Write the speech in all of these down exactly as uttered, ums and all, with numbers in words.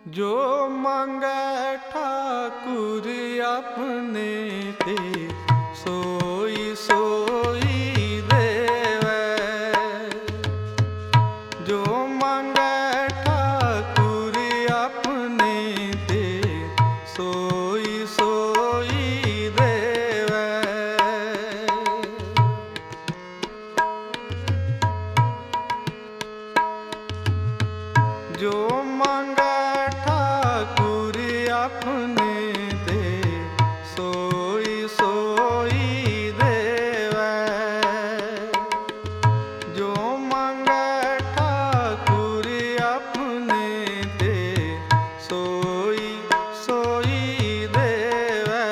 जो मांगै ठाकुर अपने ते सोई सोई देवै। जो मांगै ठाकुर अपने ते सोई सोई देवै। जो मांगै ठाकुर अपने ते सोई सोई देवै। जो मांगै ठाकुर अपने ते सोई सोई देवै।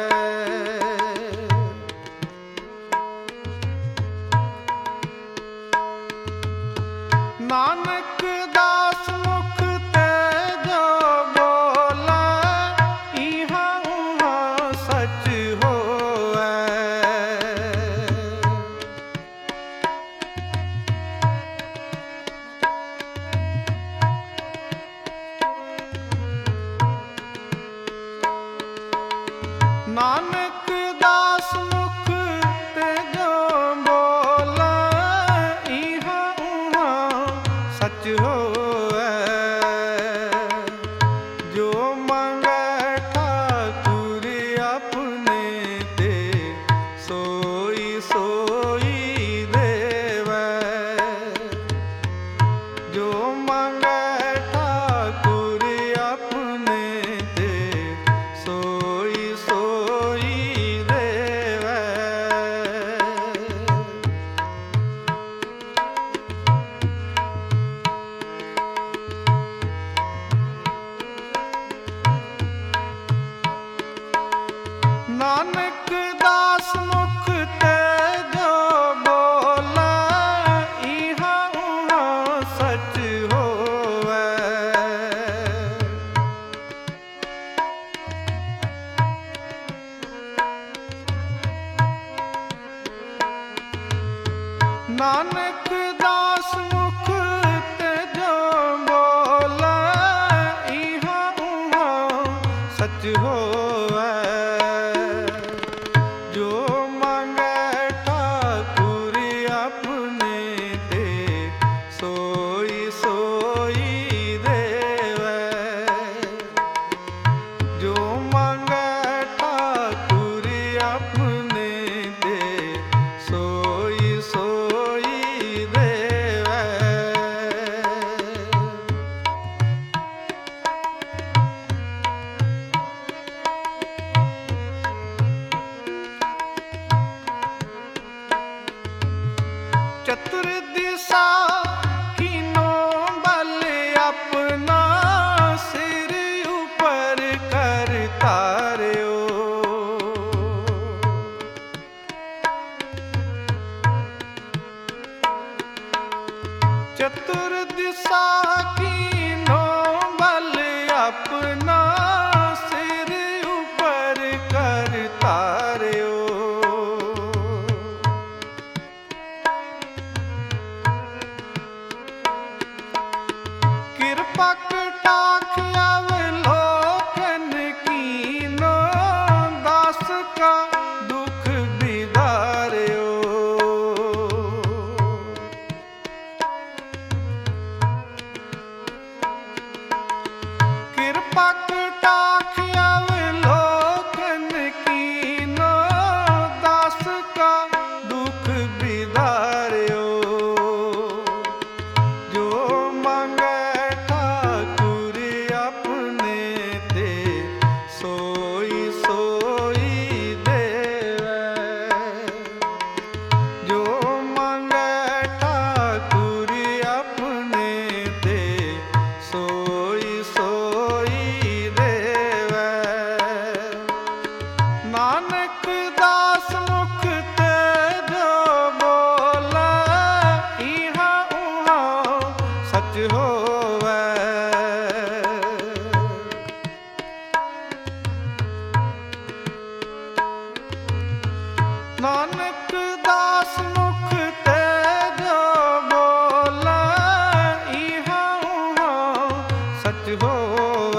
नानक दास मुख ते जो बोलै, इहाँ उहाँ सच होवै। नानक दास मुख ते जो बोलै, इहाँ उहाँ सच होवै। जो मांगै ठाकुर अपने ते सोई सोई देवै। जो मांगै ठाकुर अपने ते सोई सोई देवै। नानक दास मुख ते जो बोलै, इहाँ उहाँ सच होवै। नानक दास मुख ते जो बोलै, इहाँ उहाँ सच होवै। जो मांगै ठाकुर अपने ते सोई सोई देवै। जो मांगै ठाकुर अपने ते सोई सोई देवै। चतुर दिशा कीनो बल अपना, सिर ऊपर कर तार्यो। चतुर दिशा कीनो बल अपना, सिर ऊपर कर तार्यो। कृपा कटाक्ष अवलोकन कीनो, दास का दुख बिदार्यो। कृपा कटाक्ष अवलोकन कीनो, दास का दुख बिदार्यो। जो मांगै ठाकुर अपने ते सोई सोई देवै। जो मांगै ठाकुर अपने ते सोई सोई देवै। नानक दास मुख ते जो बोलै, इहाँ उहाँ सच होवै। नानक दास मुख ते जो बोलै, इहाँ उहाँ सच हो।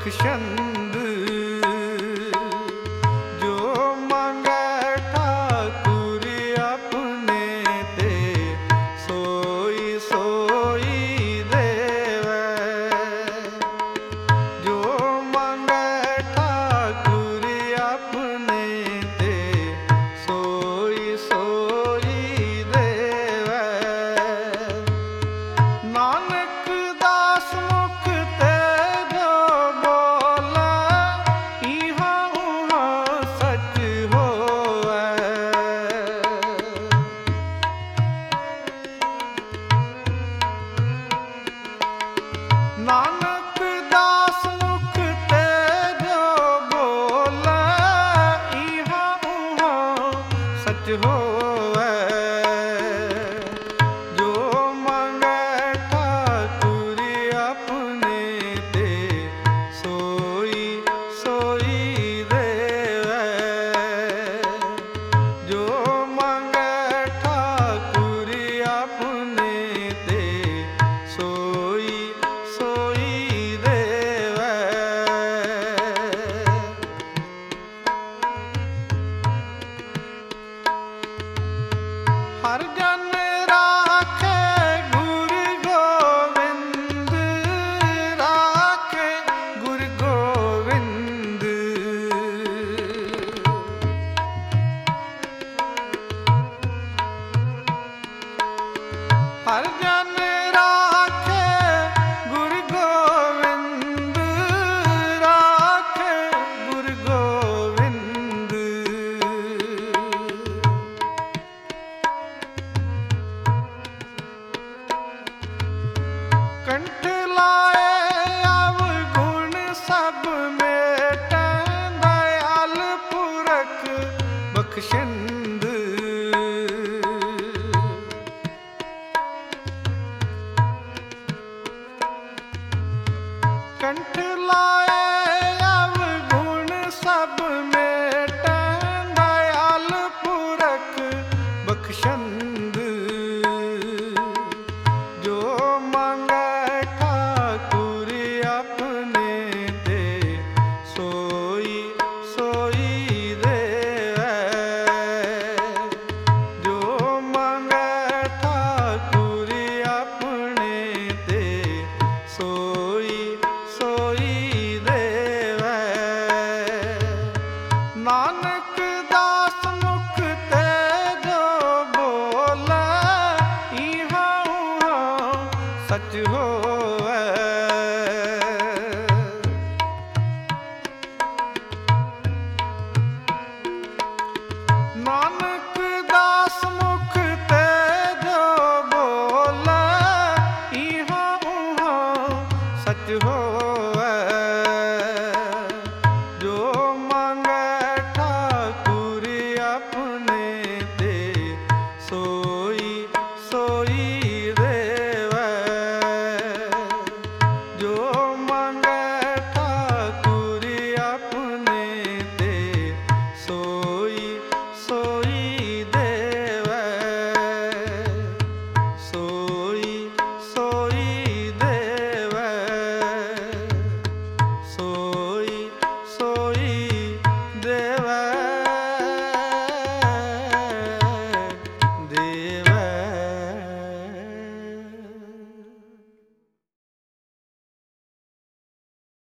ਬਖਸ਼ੰਦ ਜੋ ਮੰਗੈ ਠਾਕੁਰ ਆਪਣੇ ਤੇ ਸੋਈ ਸੋਈ ਦੇਵੈ। ਜੋ ਮੰਗੈ ਠਾਕੁਰ ਆਪਣੇ ਤੇ ਸੋਈ ਸੋਈ ਦੇਵੈ। ਨਾਨਕ ਦਾਸ ਮੁਖ ਤੇ ਜੋ ਬੋਲੇ ਇਹਾਂ ਉਹਾਂ ਸਚ ਹੋਵੈ। ਨਾਨਕ ਦਾਸ ਮੁਖ ਤੇ ਜੋ ਬੋਲੇ ਇਹਾਂ ਉਹਾਂ ਸਚ ਹੋਵੈ। ਜੋ ਮੰਗੈ ਠਾਕੁਰ ਆਪਣੇ ਤੇ ਸੋਈ ਸੋਈ ਦੇਵੈ। ਜੋ ਮੰਗੈ ਠਾਕੁਰ ਆਪਣੇ ਤੇ ਸੋਈ ਸੋਈ ਦੇਵੈ। ਹਰਿ ਜਨ ਰਾਖੇ ਗੁਰ ਗੋਬਿੰਦ ਰਾਖੇ ਗੁਰ ਗੋਬਿੰਦ। ਹਰਿ ਜਨ ਰਾਖੇ ਗੁਰ ਗੋਬਿੰਦ ਰਾਖੇ ਗੁਰ ਗੋਬਿੰਦ। ਕੰਠ ਲਾਏ ਅਵਗੁਣ ਸਭ ਮੇਟੈ ਦਇਆਲ ਪੁਰਖ ਬਖਸ਼ੰਦ। ਕੰਠ ਲਾਏ ਅਵਗੁਣ ਸਭ ਮੇਟੈ ਦਇਆਲ ਪੁਰਖ ਬਖਸ਼ੰਦ। ਜੋ ਮੰਗੈ ਠਾਕੁਰ ਆਪਣੇ ਤੇ ਸੋਈ ਸੋਈ ਦੇਵੈ। ਜੋ ਮੰਗੈ ਠਾਕੁਰ ਆਪਣੇ ਤੇ ਸੋਈ ਸੋਈ ਦੇਵੈ। ਨਾਨਕ ਦਾਸ ਮੁਖ ਤੇ ਜੋ ਬੋਲੇ ਇਹਾਂ ਉਹਾਂ ਸਚ ਹੋਵੈ। ਨਾਨਕ ਦਾਸ ਮੁਖ ਤੇ ਜੋ ਬੋਲੇ ਇਹਾਂ ਉਹਾਂ ਸਚ ਹੋਵੈ।